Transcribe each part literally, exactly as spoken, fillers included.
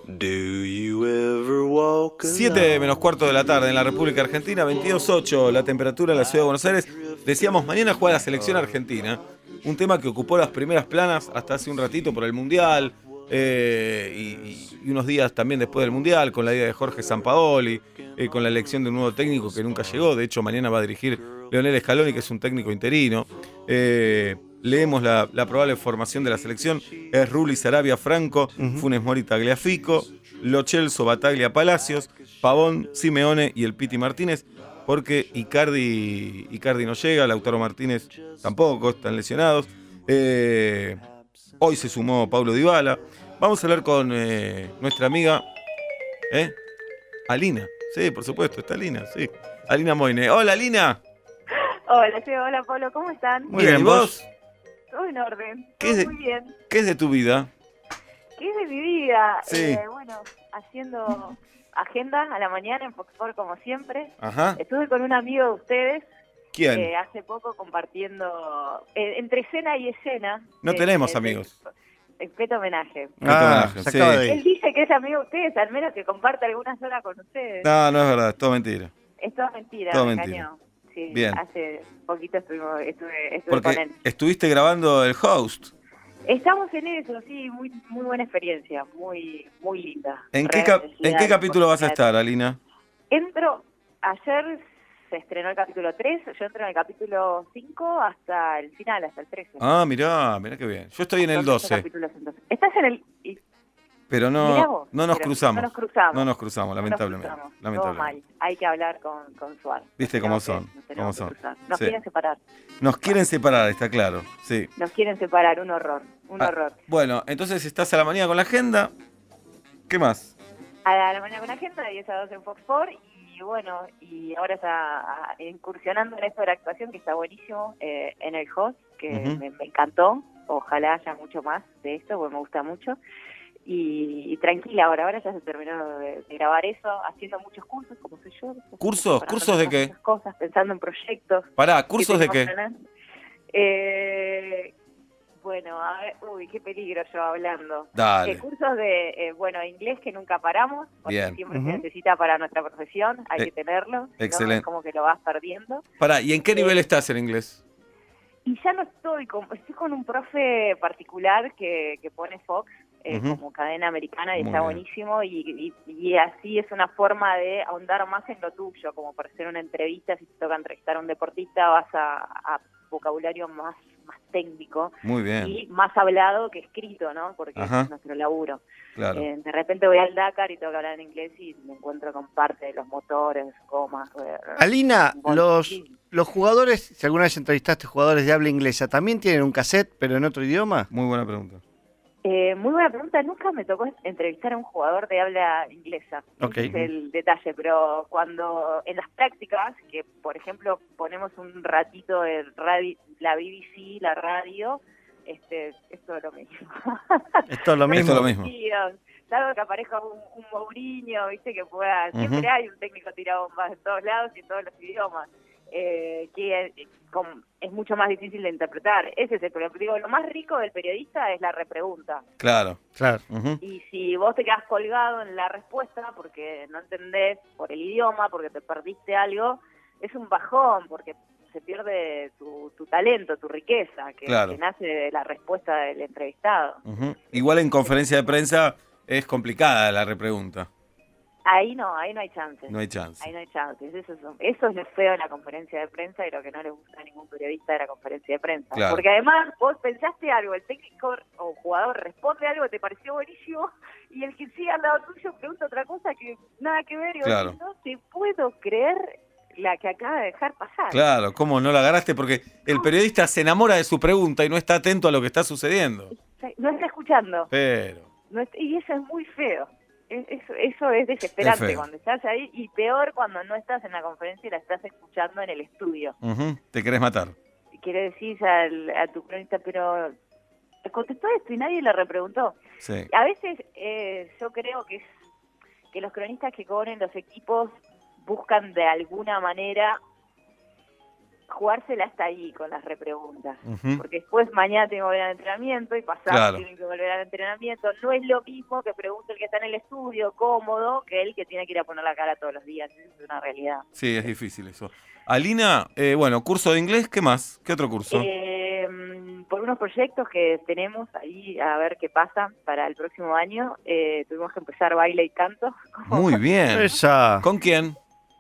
siete menos cuarto de la tarde en la República Argentina, veintidós ocho la temperatura en la ciudad de Buenos Aires. Decíamos, mañana juega la selección argentina, un tema que ocupó las primeras planas hasta hace un ratito por el Mundial, eh, y, y unos días también después del Mundial, con la idea de Jorge Sampaoli, eh, con la elección de un nuevo técnico que nunca llegó. De hecho, mañana va a dirigir Leonel Scaloni, que es un técnico interino. Eh, leemos la, la probable formación de la selección: es Rulli, Sarabia, Franco, uh-huh. Funes Mori, Tagliafico, Lo Celso, Bataglia, Palacios, Pavón, Simeone y el Piti Martínez, porque Icardi, Icardi no llega, Lautaro Martínez tampoco, están lesionados. Eh, hoy se sumó Paulo Dybala. Vamos a hablar con eh, nuestra amiga ¿eh? Alina. Sí, por supuesto, está Alina, sí. Alina Moine. Hola, Alina. Hola, sí, hola, Pablo, ¿cómo están? Muy bien, ¿y vos? Todo en orden, ¿Qué es de, muy bien. ¿Qué es de tu vida? ¿Qué es de mi vida? Sí. Eh, bueno, haciendo agenda a la mañana en Fox Sports como siempre. Ajá. Estuve con un amigo de ustedes. ¿Quién? Eh, hace poco compartiendo, eh, entre escena y escena. No eh, tenemos eh, amigos. Respeto homenaje. Ah, homenaje, sí. Él dice que es amigo de ustedes, al menos que comparte algunas horas con ustedes. No, no es verdad, es todo mentira. Es todo mentira, todo me mentira. engañó. Sí, bien. Hace poquito estuvimos, estuve, estuve Porque con él. estuviste grabando el host. Estamos en eso, sí, muy muy buena experiencia, muy muy linda. ¿En qué, cap- ¿en qué capítulo vas a estar, Alina? Entro, ayer se estrenó el capítulo tres, yo entro en el capítulo cinco hasta el final, hasta el trece. Ah, mirá, mirá qué bien. Yo estoy en el doce. Estás en el... Y, pero no, vos, no nos pero cruzamos. No nos cruzamos. No nos cruzamos, lamentablemente. No nos cruzamos. lamentablemente. Todo mal. Hay que hablar con, con Suárez. Viste cómo son. Cómo son. Nos sí. quieren separar. Nos quieren separar, está claro. Sí. Nos quieren separar, un horror. Un ah, horror. Bueno, entonces estás a la mañana con la agenda. ¿Qué más? A la, a la mañana con la agenda, de diez a doce en Fox Sports. Y bueno, y ahora está a, incursionando en esto de la actuación, que está buenísimo, eh, en el host, que uh-huh. me, me encantó. Ojalá haya mucho más de esto, porque me gusta mucho. Y, y tranquila, ahora ahora ya se terminó de, de grabar eso, haciendo muchos cursos, como soy yo. ¿Cursos? ¿Cursos de qué? Cosas, pensando en proyectos. Pará, ¿cursos de qué? Eh, bueno, a ver, uy, qué peligro yo hablando. Dale. Eh, cursos de, eh, bueno, inglés que nunca paramos, porque Bien. siempre uh-huh. se necesita para nuestra profesión, hay eh, que tenerlo. Excelente. ¿no? Es como que lo vas perdiendo. Pará, ¿y en qué nivel eh, estás en inglés? Y ya no estoy, con, estoy con un profe particular que, que pone Fox, Eh, uh-huh. como cadena americana, y Muy está bien. buenísimo, y, y, y así es una forma de ahondar más en lo tuyo, como para hacer una entrevista. Si te toca entrevistar a un deportista, vas a, a vocabulario más, más técnico. Muy bien. Y más hablado que escrito, ¿no? Porque Ajá. es nuestro laburo. Claro. Eh, de repente voy al Dakar y tengo que hablar en inglés y me encuentro con parte de los motores, gomas. Alina, los, los jugadores, si alguna vez entrevistaste jugadores de habla inglesa, ¿también tienen un cassette, pero en otro idioma? Muy buena pregunta. Eh, muy buena pregunta. Nunca me tocó entrevistar a un jugador de habla inglesa. Okay. Ese es el detalle, pero cuando en las prácticas, que por ejemplo ponemos un ratito de radio, la B B C, la radio, este, es todo lo mismo. Es todo lo mismo. Es todo lo mismo. Salvo que aparezca un, un Mourinho, viste, que pueda, uh-huh. siempre hay un técnico tirado bombas en todos lados y en todos los idiomas. Eh, que es, con, es mucho más difícil de interpretar. Ese es el problema. Digo, lo más rico del periodista es la repregunta. Claro, claro. Uh-huh. Y si vos te quedás colgado en la respuesta porque no entendés por el idioma, porque te perdiste algo, es un bajón, porque se pierde tu, tu talento, tu riqueza, que, claro. que nace de la respuesta del entrevistado. Uh-huh. Igual en conferencia de prensa es complicada la repregunta. Ahí no, ahí no hay chances. No hay chances. Ahí no hay chances. Eso es, eso es lo feo de la conferencia de prensa y lo que no le gusta a ningún periodista de la conferencia de prensa. Claro. Porque además vos pensaste algo, el técnico o jugador responde algo que te pareció buenísimo y el que sigue al lado tuyo pregunta otra cosa que nada que ver. Y vos claro. decís, no te puedo creer la que acaba de dejar pasar. Claro, ¿cómo no la agarraste? Porque el periodista se enamora de su pregunta y no está atento a lo que está sucediendo. No está escuchando. Pero... No está, y eso es muy feo. Eso, eso es desesperante es cuando estás ahí, y peor cuando no estás en la conferencia y la estás escuchando en el estudio. Uh-huh. Te querés matar. Quiere decir al, a tu cronista, pero contestó esto y nadie le repreguntó. Sí. A veces eh, yo creo que es que los cronistas que cobren los equipos buscan de alguna manera jugársela hasta ahí con las repreguntas, uh-huh. porque después mañana tengo que volver al entrenamiento y pasado claro. tengo que volver al entrenamiento. No es lo mismo que pregunte el que está en el estudio, cómodo, que el que tiene que ir a poner la cara todos los días. Es una realidad. Sí, es difícil eso. Alina, eh, bueno, curso de inglés, ¿qué más? ¿Qué otro curso? Eh, por unos proyectos que tenemos ahí, a ver qué pasa para el próximo año, eh, tuvimos que empezar baile y canto. Muy bien. Esa. ¿Con quién?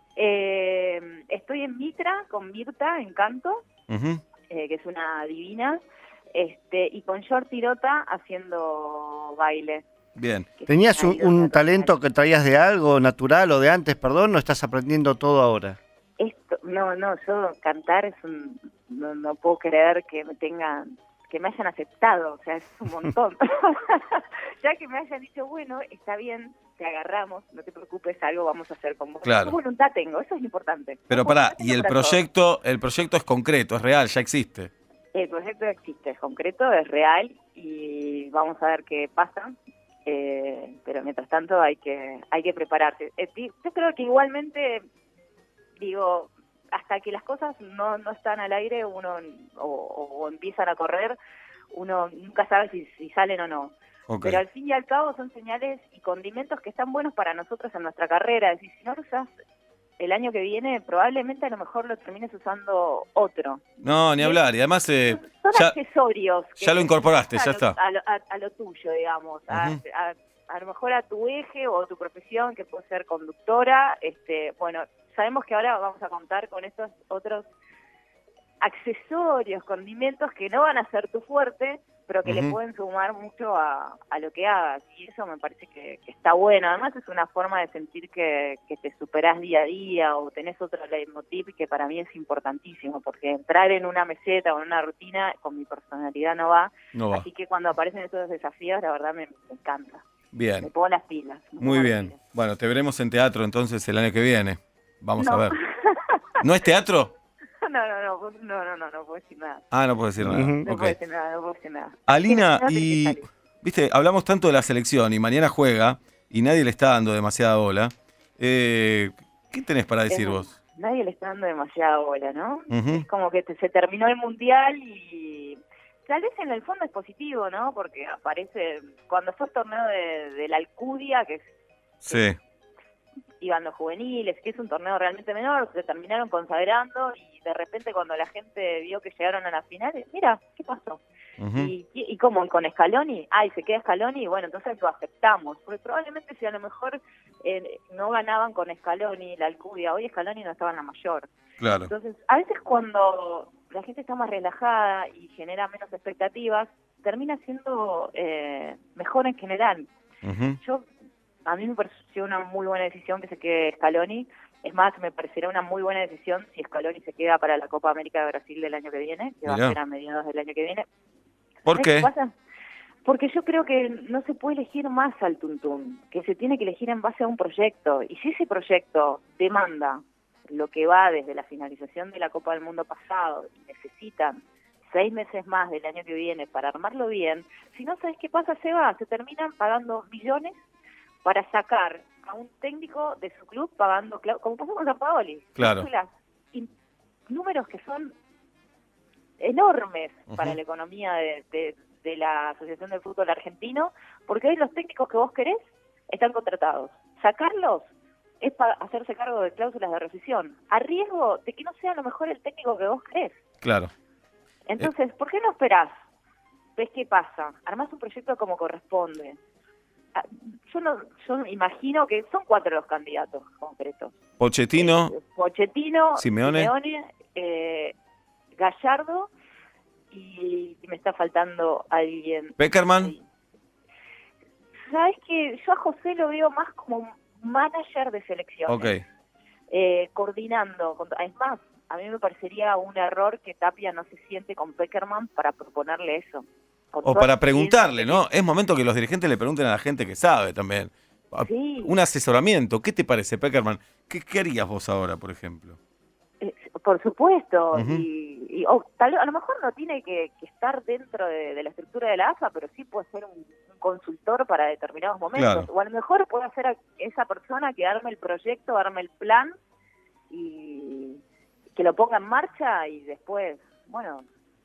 Eh, estoy en Mitra con Mirta en canto, uh-huh. eh, que es una divina, este, y con Short Tirota haciendo baile. Bien. ¿Tenías un, un talento que traías de algo natural o de antes, perdón, o estás aprendiendo todo ahora? Esto, no, no, yo cantar es un, no, no puedo creer que me tengan, que me hayan aceptado, o sea, es un montón. Ya que me hayan dicho, bueno, está bien, te agarramos, no te preocupes, algo vamos a hacer con vos. Claro. ¿Qué voluntad tengo? Eso es lo importante. Pero pará, y el proyecto, el proyecto es concreto, es real, ya existe. El proyecto existe, es concreto, es real y vamos a ver qué pasa. Eh, pero mientras tanto hay que hay que prepararse. Eh, yo creo que igualmente, digo, hasta que las cosas no, no están al aire uno o, o empiezan a correr, uno nunca sabe si, si salen o no. Okay. Pero al fin y al cabo son señales y condimentos que están buenos para nosotros en nuestra carrera. Es decir, si no lo usás el año que viene, probablemente a lo mejor lo termines usando otro. No, ni hablar. Y además eh, son ya, accesorios. Que ya lo incorporaste, ya lo, está. A lo, a, a lo tuyo, digamos. Uh-huh. a, a, a lo mejor a tu eje o tu profesión, que puede ser conductora. Este, bueno, sabemos que ahora vamos a contar con estos otros accesorios, condimentos que no van a ser tu fuerte, pero que uh-huh. le pueden sumar mucho a, a lo que hagas, y eso me parece que, que está bueno. Además es una forma de sentir que, que te superás día a día o tenés otro leitmotiv que para mí es importantísimo, porque entrar en una meseta o en una rutina con mi personalidad no va, no va. Así que cuando aparecen esos desafíos la verdad me, me encanta. Bien. Me pongo las pilas. Muy bien. Pilas. Bueno, te veremos en teatro entonces el año que viene. Vamos no. a ver. ¿No es teatro? No, no, no, no, no, no, no puedo decir nada. Ah, no puedo decir nada. No okay. puedo decir nada, no puedo decir nada. Alina, no y viste, hablamos tanto de la selección y mañana juega y nadie le está dando demasiada bola. Eh, ¿Qué tenés para decir es, vos? Nadie le está dando demasiada bola, ¿no? Uh-huh. Es como que te, se terminó el mundial y tal vez en el fondo es positivo, ¿no? Porque aparece, cuando fue el torneo de, de la Alcudia, que, sí. que iban los juveniles, que es un torneo realmente menor, se terminaron consagrando y de repente cuando la gente vio que llegaron a la final, mira, ¿qué pasó? Uh-huh. ¿Y, y, y cómo? ¿Con Scaloni? Ay, se queda Scaloni y bueno, entonces lo aceptamos. Porque probablemente si a lo mejor eh, no ganaban con Scaloni la Alcudia, hoy Scaloni no estaba en la mayor. Claro. Entonces, a veces cuando la gente está más relajada y genera menos expectativas, termina siendo eh, mejor en general. Uh-huh. Yo, a mí me pareció una muy buena decisión que se quede Scaloni. Es más, me parecerá una muy buena decisión si Scaloni se queda para la Copa América de Brasil del año que viene, que Mirá. va a ser a mediados del año que viene. ¿Por qué? qué pasa? Porque yo creo que no se puede elegir más al tuntún, que se tiene que elegir en base a un proyecto. Y si ese proyecto demanda lo que va desde la finalización de la Copa del Mundo pasado y necesitan seis meses más del año que viene para armarlo bien, si no, ¿sabes qué pasa? Se va, se terminan pagando millones para sacar a un técnico de su club pagando, como pasó con San Paoli. Claro. Y números que son enormes uh-huh. para la economía de, de, de la Asociación del Fútbol Argentino, porque hoy los técnicos que vos querés están contratados. Sacarlos es para hacerse cargo de cláusulas de rescisión, a riesgo de que no sea a lo mejor el técnico que vos querés. Claro. Entonces, ¿por qué no esperás? ¿Ves qué pasa? Armás un proyecto como corresponde. Yo no, yo imagino que son cuatro los candidatos concretos. Pochettino, eh, Pochettino, Simeone, Simeone eh, Gallardo y me está faltando alguien. Peckerman. Sabes que yo a José lo veo más como manager de selecciones. Okay. Eh, coordinando. Es más, a mí me parecería un error que Tapia no se siente con Peckerman para proponerle eso. O para preguntarle, ¿no? Es momento que los dirigentes le pregunten a la gente que sabe también. Sí. Un asesoramiento. ¿Qué te parece, Peckerman? ¿Qué, qué harías vos ahora, por ejemplo? Eh, por supuesto. Uh-huh. Y, y o, tal, a lo mejor no tiene que, que estar dentro de, de la estructura de la A F A, pero sí puede ser un, un consultor para determinados momentos. Claro. O a lo mejor puede ser esa persona que arme el proyecto, arme el plan y... que lo ponga en marcha y después, bueno,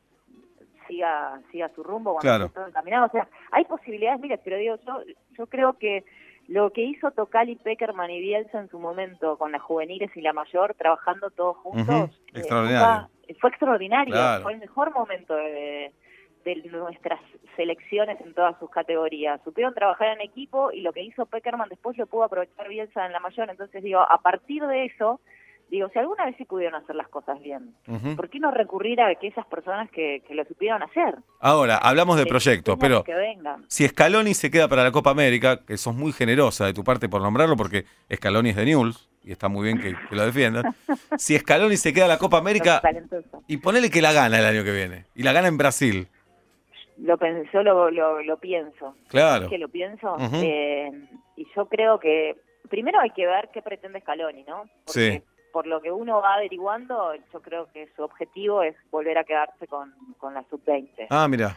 siga siga su rumbo cuando claro. esté todo encaminado. O sea, hay posibilidades, mire, pero digo, yo, yo creo que lo que hizo Tocali, Peckerman y Bielsa en su momento con las juveniles y la mayor, trabajando todos juntos, uh-huh. extraordinario. Eh, fue extraordinario, claro. fue el mejor momento de, de nuestras selecciones en todas sus categorías. Supieron trabajar en equipo y lo que hizo Peckerman después lo pudo aprovechar Bielsa en la mayor. Entonces digo, a partir de eso, digo, si alguna vez sí pudieron hacer las cosas bien, uh-huh. ¿por qué no recurrir a que esas personas que, que lo supieron hacer? Ahora, hablamos de proyectos, pero que vengan. Si Scaloni se queda para la Copa América, que sos muy generosa de tu parte por nombrarlo, porque Scaloni es de Newell's, y está muy bien que, que lo defiendas. Si Scaloni se queda a la Copa América, y ponele que la gana el año que viene, y la gana en Brasil. Lo yo lo, lo, lo pienso. Claro. ¿Es que lo pienso? Uh-huh. eh, y yo creo que primero hay que ver qué pretende Scaloni, ¿no? Porque sí. por lo que uno va averiguando, yo creo que su objetivo es volver a quedarse con, con la sub veinte. Ah, mira.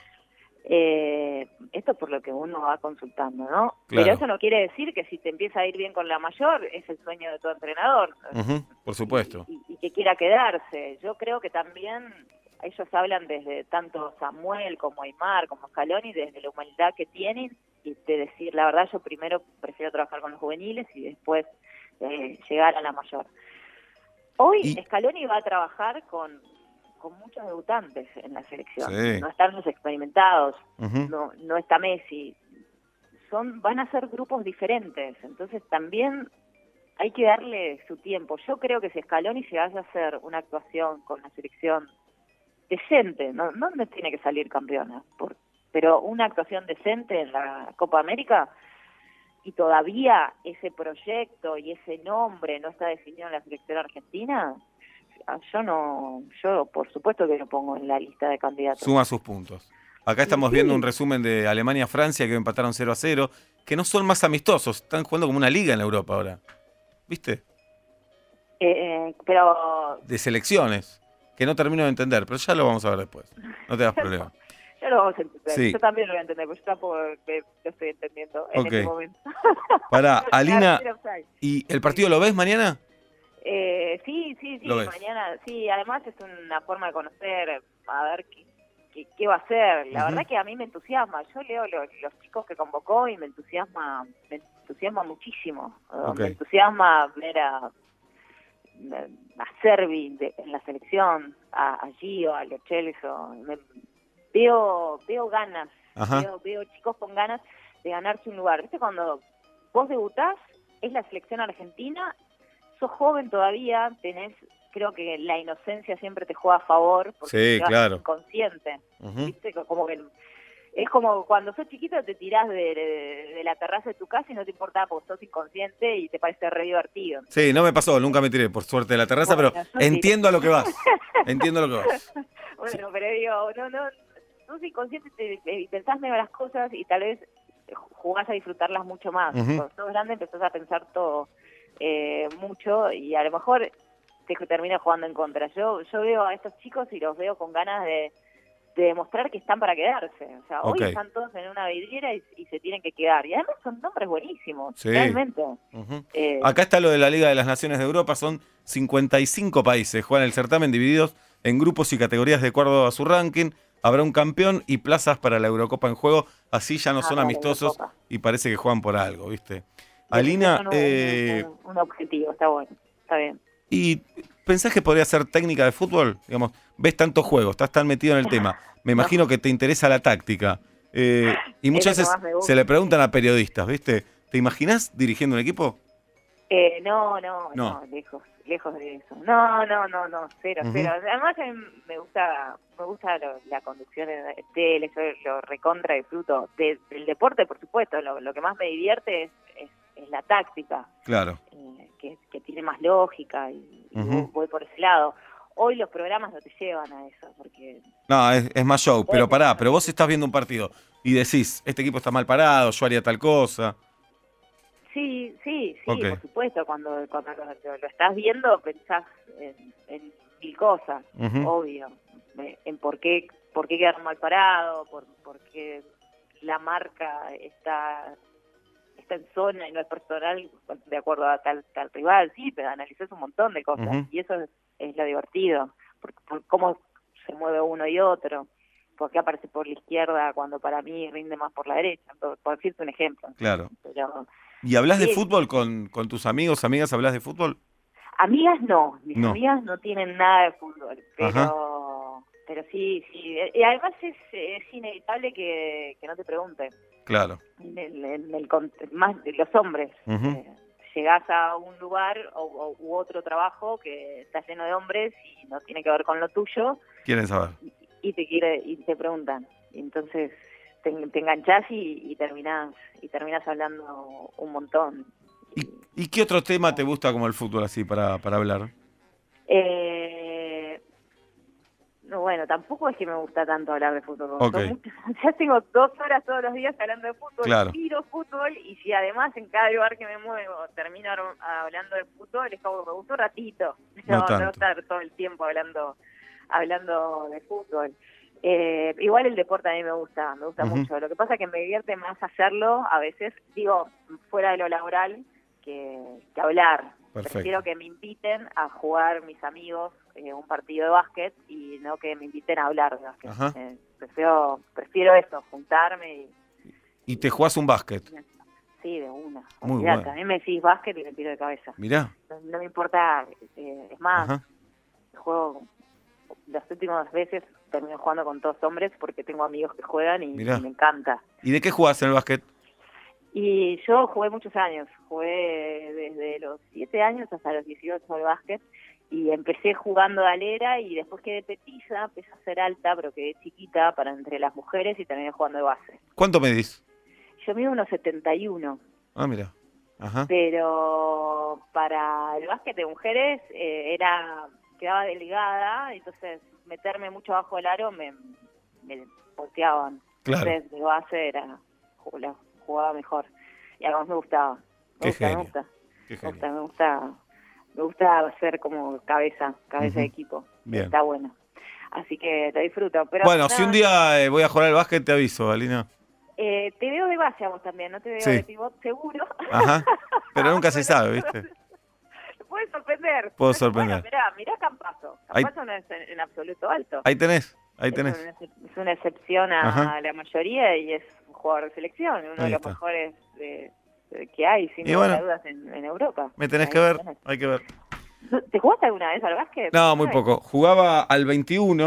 Eh, esto por lo que uno va consultando, ¿no? Claro. Pero eso no quiere decir que si te empieza a ir bien con la mayor, es el sueño de todo entrenador. Uh-huh, por supuesto. Y, y, y que quiera quedarse. Yo creo que también ellos hablan desde tanto Samuel como Aymar, como Scaloni, desde la humildad que tienen y de decir, la verdad, yo primero prefiero trabajar con los juveniles y después eh, llegar a la mayor. Hoy y... Scaloni va a trabajar con, con muchos debutantes en la selección. Sí. No están los experimentados, uh-huh. no, no está Messi. Son, van a ser grupos diferentes, entonces también hay que darle su tiempo. Yo creo que si Scaloni se vaya a hacer una actuación con la selección decente, no, no tiene que salir campeona, por, pero una actuación decente en la Copa América, y todavía ese proyecto y ese nombre no está definido en la selección argentina, yo no, yo por supuesto que lo pongo en la lista de candidatos. Suma sus puntos. Acá estamos sí. viendo un resumen de Alemania-Francia, que empataron cero a cero, que no son más amistosos, están jugando como una liga en Europa ahora. ¿Viste? Eh, eh, pero... De selecciones, que no termino de entender, pero ya lo vamos a ver después. No te das problema. Ya lo vamos a entender. Sí. Yo también lo voy a entender, porque yo tampoco lo estoy entendiendo en okay. este momento. Pará, Alina, ¿y el partido lo ves mañana? Eh, sí, sí, sí, ¿Lo ves? mañana. Sí, además es una forma de conocer, a ver qué, qué, qué va a hacer. La uh-huh. verdad que a mí me entusiasma. Yo leo los, los chicos que convocó y me entusiasma, me entusiasma muchísimo. Okay. Me entusiasma ver a, a Servi de, en la selección, a, a Gio, a Lo Celso. Me, Veo, veo ganas, veo, veo chicos con ganas de ganarse un lugar. ¿Viste? Cuando vos debutás, es la selección argentina, sos joven todavía, tenés, creo que la inocencia siempre te juega a favor, porque sí, te claro. inconsciente. Uh-huh. ¿Viste? Como que es como cuando sos chiquito te tirás de, de, de la terraza de tu casa y no te importa porque sos inconsciente y te parece re divertido. Sí, no me pasó, nunca me tiré por suerte de la terraza, bueno, pero entiendo tiré. a lo que vas. Entiendo a lo que vas. Bueno, pero digo, no, no... sos inconsciente y pensás menos las cosas y tal vez jugás a disfrutarlas mucho más. Uh-huh. Cuando sos grande empezás a pensar todo eh, mucho y a lo mejor te termina jugando en contra. Yo yo veo a estos chicos y los veo con ganas de, de demostrar que están para quedarse. O sea, okay. hoy están todos en una vidriera y, y se tienen que quedar. Y además son nombres buenísimos, sí. realmente. Uh-huh. Eh, Acá está lo de la Liga de las Naciones de Europa, son cincuenta y cinco países, juegan el certamen divididos en grupos y categorías de acuerdo a su ranking. Habrá un campeón y plazas para la Eurocopa en juego, así ya no ah, son amistosos y parece que juegan por algo, ¿viste? Alina... Un, eh, un, un objetivo, está bueno, está bien. ¿Y pensás que podría ser técnica de fútbol? Digamos, ves tantos juegos, estás tan metido en el tema, me imagino no. que te interesa la táctica. Eh, y muchas veces se le preguntan a periodistas, ¿viste? ¿Te imaginás dirigiendo un equipo? Eh, no, no, no, no, lejos, lejos de eso. No, no, no, no, cero, uh-huh. cero. Además a mí me gusta, me gusta lo, la conducción de tele, yo lo recontra disfruto. De, del deporte, por supuesto, lo, lo que más me divierte es, es, es la táctica. Claro. Eh, que, que tiene más lógica y, y uh-huh. voy por ese lado. Hoy los programas no te llevan a eso, porque... No, es, es más show, pero pará, pero vos estás viendo un partido y decís, este equipo está mal parado, yo haría tal cosa... Sí, sí, sí, okay. por supuesto, cuando, cuando lo, lo estás viendo pensás en, en mil cosas, uh-huh. obvio, en por qué, por qué quedar mal parado, por, por qué la marca está, está en zona y no es personal de acuerdo a tal, tal rival, sí, pero analizás un montón de cosas, uh-huh. y eso es, es lo divertido, por, por cómo se mueve uno y otro, por qué aparece por la izquierda cuando para mí rinde más por la derecha, por, por decirte un ejemplo. Claro. Pero, ¿Y hablas sí, de fútbol con, con tus amigos, amigas? ¿Hablas de fútbol? Amigas no, mis no. amigas no tienen nada de fútbol, pero Ajá. pero sí, sí. Y además es, es inevitable que, que no te pregunten. Claro. En el, en el, más de los hombres. Uh-huh. eh, llegás a un lugar o, o, u otro trabajo que está lleno de hombres y no tiene que ver con lo tuyo. Quieren saber. Y, y te quiere y te preguntan. Y entonces te, te enganchás y, y terminás y terminás hablando un montón. ¿Y, ¿Y qué otro tema te gusta como el fútbol así para, para hablar? Eh, no, bueno, tampoco es que me gusta tanto hablar de fútbol. Okay. Mucho, ya tengo dos horas todos los días hablando de fútbol, claro. Miro fútbol y si además en cada lugar que me muevo termino hablando de fútbol, es como que me gusta un ratito. No, no, no estar todo el tiempo hablando hablando de fútbol. Eh, igual el deporte a mí me gusta, me gusta uh-huh. mucho. Lo que pasa es que me divierte más hacerlo, a veces, digo, fuera de lo laboral, que, que hablar. Perfecto. Prefiero que me inviten a jugar mis amigos eh, un partido de básquet y no que me inviten a hablar de básquet. Eh, prefiero, prefiero eso, juntarme. Y, ¿Y te jugás un básquet? Sí, de una. Muy Mirá, bueno. A mí me decís básquet y me tiro de cabeza. Mirá. No, no me importa, eh, es más, Ajá. juego las últimas veces termino jugando con todos hombres porque tengo amigos que juegan y, y me encanta. ¿Y de qué jugás en el básquet? Y yo jugué muchos años, jugué desde los siete años hasta los dieciocho al básquet y empecé jugando de alera y después quedé petiza, empecé a ser alta, pero quedé chiquita para entre las mujeres y terminé jugando de base. ¿Cuánto medís? Yo mido unos setenta y uno. Ah, mira. Ajá. Pero para el básquet de mujeres eh, era quedaba delgada, entonces meterme mucho abajo del aro me, me volteaban. Claro. Entonces de base era la jugaba mejor y además me gustaba. Me Qué gusta, genio. me gusta. Qué Me gusta, me gusta, me gusta ser como cabeza, cabeza uh-huh. de equipo. Bien. Está bueno. Así que te disfruto. Pero bueno, no, si un día eh, voy a jugar al básquet, te aviso, Alina. Eh, te veo de base a vos también, no te veo sí. de pivot seguro. Ajá. Pero nunca se sabe, ¿viste? Puede sorprender. Puedo sorprender. Bueno, mirá, mirá Campazo. Campazo ahí, no es en, en absoluto alto. Ahí tenés, ahí tenés. Es una, es una excepción a Ajá. la mayoría y es un jugador de selección, uno ahí de los está. mejores de, de, que hay, sin y bueno, dudas, en, en Europa. Me tenés ahí que ver, tenés. hay que ver. ¿Te jugaste alguna vez al básquet? No, muy poco. Jugaba al veintiuno.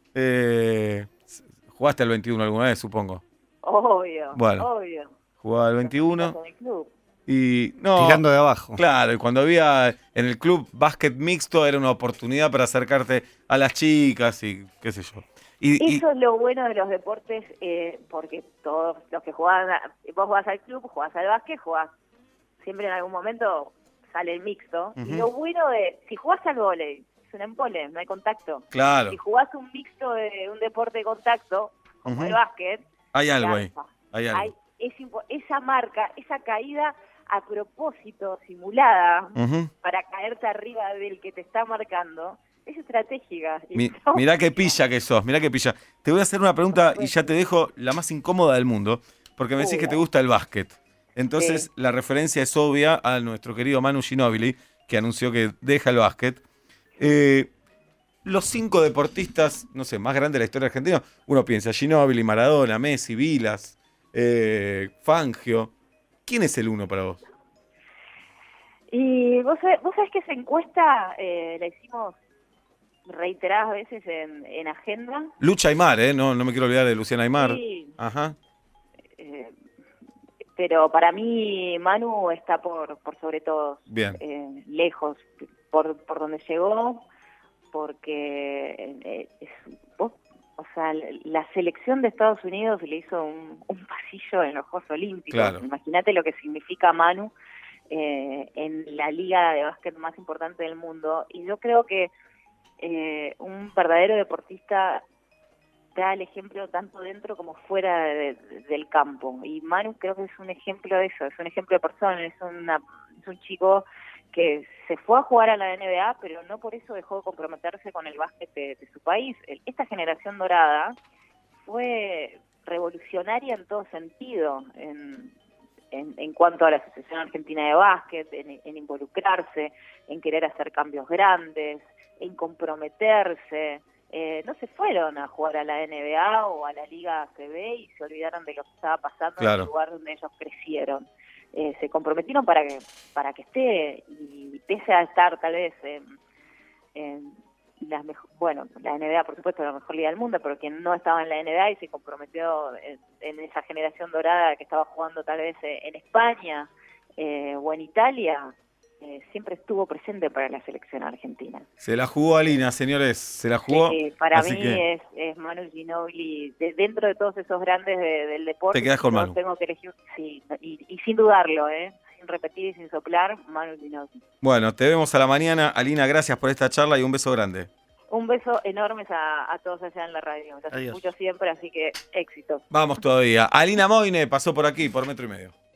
Eh, jugaste al veintiuno alguna vez, supongo. Obvio, bueno, obvio. Jugaba al veintiuno. En el club. Y no, tirando de abajo. Claro, y cuando había en el club básquet mixto era una oportunidad para acercarte a las chicas y qué sé yo. Y, Eso y, es lo bueno de los deportes, eh, porque todos los que juegan, vos jugás al club, jugás al básquet, jugás, siempre en algún momento sale el mixto. Uh-huh. Y lo bueno de, si jugás al vóley, es un empole, no hay contacto. Claro. Si jugás un mixto de un deporte de contacto, como uh-huh. el básquet, hay algo ahí. Hay algo. Hay, es, esa marca, esa caída a propósito, simulada, uh-huh. para caerte arriba del que te está marcando, es estratégica. Mi, mirá qué pilla que sos, mirá qué pilla. Te voy a hacer una pregunta y ya te dejo la más incómoda del mundo, porque me decís Uy, que te gusta el básquet. Entonces sí. La referencia es obvia a nuestro querido Manu Ginóbili, que anunció que deja el básquet. Eh, los cinco deportistas, no sé, más grandes de la historia argentina, uno piensa Ginóbili, Maradona, Messi, Vilas, eh, Fangio. ¿Quién es el uno para vos? Y vos sabés, vos sabés que esa encuesta eh, la hicimos reiteradas veces en, en Agenda. Lucha Aymar, ¿eh? No, no me quiero olvidar de Luciana Aymar. Sí. Ajá. Eh, pero para mí Manu está por, por sobre todo. Bien. Eh, lejos, por, por donde llegó, porque eh, es, vos, o sea, la selección de Estados Unidos le hizo un, un pasillo en los Juegos Olímpicos. Claro. Imagínate lo que significa Manu eh, en la liga de básquet más importante del mundo. Y yo creo que eh, un verdadero deportista da el ejemplo tanto dentro como fuera de, de, del campo. Y Manu creo que es un ejemplo de eso, es un ejemplo de persona, es, una, es un chico que se fue a jugar a la N B A, pero no por eso dejó de comprometerse con el básquet de, de su país. Esta generación dorada fue revolucionaria en todo sentido, en, en, en cuanto a la Asociación Argentina de Básquet, en, en involucrarse, en querer hacer cambios grandes, en comprometerse. Eh, no se fueron a jugar a la N B A o a la Liga A C B y se olvidaron de lo que estaba pasando claro. en el lugar donde ellos crecieron. Eh, se comprometieron para que para que esté, y pese a estar tal vez en, en las mejor, bueno, la N B A por supuesto es la mejor liga del mundo, pero quien no estaba en la N B A y se comprometió en, en esa generación dorada que estaba jugando tal vez en España eh, o en Italia, Eh, siempre estuvo presente para la selección argentina. Se la jugó Alina, señores, se la jugó. Eh, para así mí que... es, es Manu Ginóbili, de, dentro de todos esos grandes de, del deporte. Te quedas con Manu. Tengo que elegir, sí, y, y sin dudarlo, ¿eh? sin repetir y sin soplar, Manu Ginóbili. Bueno, te vemos a la mañana. Alina, gracias por esta charla y un beso grande. Un beso enorme a, a todos allá en la radio. Los escucho siempre, así que éxito. Vamos todavía. Alina Moine pasó por aquí, por Metro y Medio.